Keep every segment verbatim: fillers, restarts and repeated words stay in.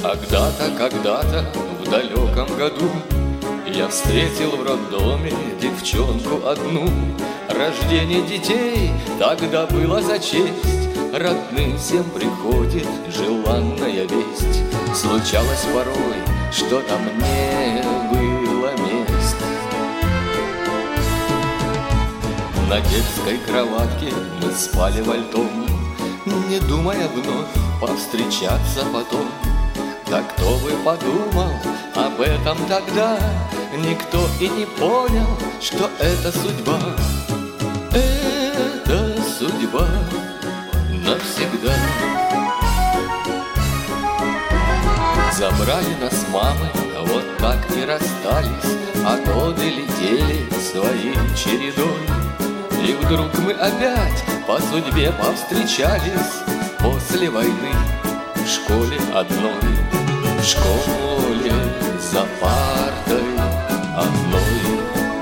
Когда-то, когда-то, в далеком году я встретил в роддоме девчонку одну. Рождение детей тогда было за честь, родным всем приходит желанная весть. Случалось порой, что там не было мест. На детской кроватке мы спали вальтом, не думая вновь повстречаться потом. Да кто бы подумал об этом тогда? Никто и не понял, что это судьба. Это судьба навсегда. Забрали нас мамы, вот так и расстались, а годы летели своей чередой. И вдруг мы опять по судьбе повстречались после войны в школе одной. В школе за партой одной.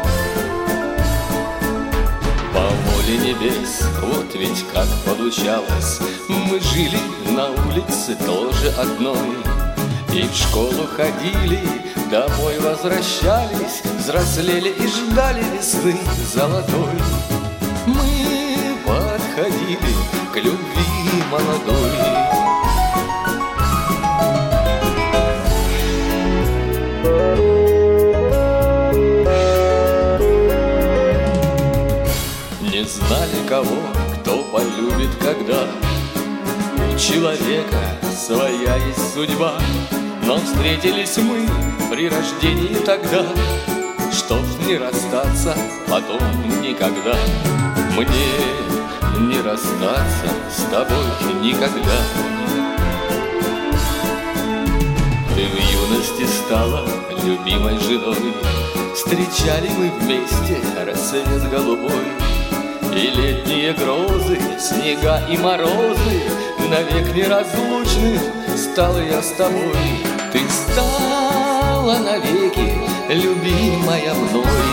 По воле небес, вот ведь как получалось, мы жили на улице тоже одной. И в школу ходили, домой возвращались, взрослели и ждали весны золотой. Мы подходили к любви молодой. Не знали кого, кто полюбит когда. У человека своя есть судьба, но встретились мы при рождении тогда, чтоб не расстаться потом никогда. Мне не расстаться с тобой никогда. Ты в юности стала любимой женой, встречали мы вместе рассвет голубой. И летние грозы, снега и морозы, навек неразлучным стал я с тобой. Ты стала навеки любимая мной.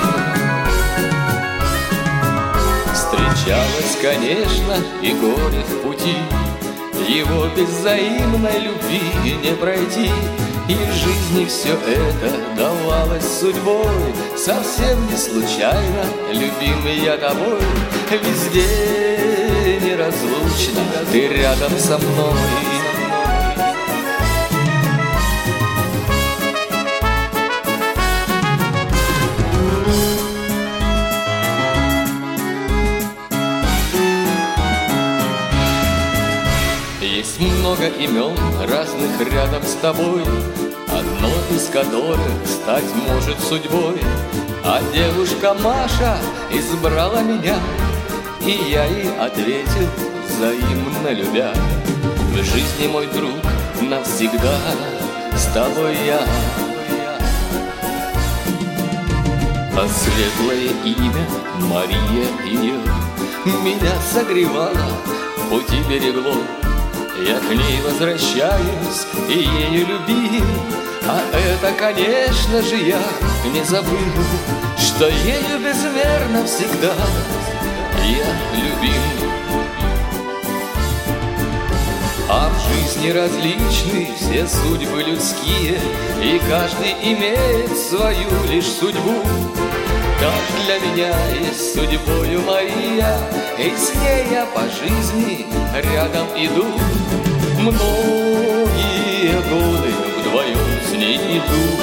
Встречалось, конечно, и горе в пути, его без взаимной любви не пройти. И в жизни все это давалось судьбой, совсем не случайно, любимый я тобой. Везде неразлучно ты рядом со мной. Есть много имен разных рядом с тобой, одно из которых стать может судьбой. А девушка Маша избрала меня, и я ей ответил, взаимно любя. В жизни, мой друг, навсегда с тобой я. А светлое имя Мария ее меня согревала, в пути берегло. Я к ней возвращаюсь и ею любим, а это, конечно же, я не забыл, что ею безмерно всегда я любим. А в жизни различны все судьбы людские, и каждый имеет свою лишь судьбу. Так для меня есть судьбою Мария, и с ней я по жизни рядом иду. Многие годы вдвоем с ней иду.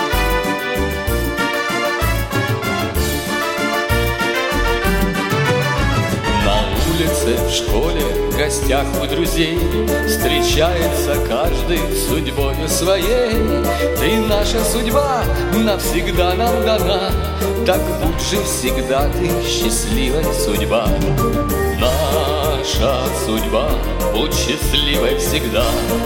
На улице, в школе, в гостях у друзей встречается каждый с судьбою своей. Ты наша судьба навсегда нам дана, так будь же всегда ты счастливой, судьба. Наша судьба, будь счастливой всегда.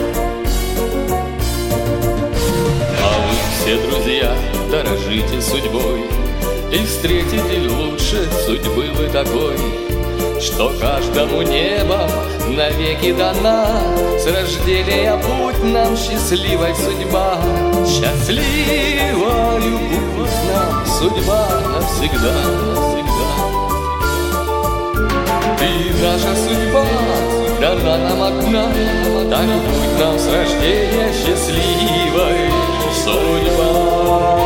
А вы все, друзья, дорожите судьбой и встретите лучше судьбы вы такой, что каждому небо навеки дана. С рождения будь нам счастливой судьба. Счастливою будь нам судьба навсегда, навсегда. Ты наша судьба. дана нам одна, так будь нам с рождения счастливой судьба.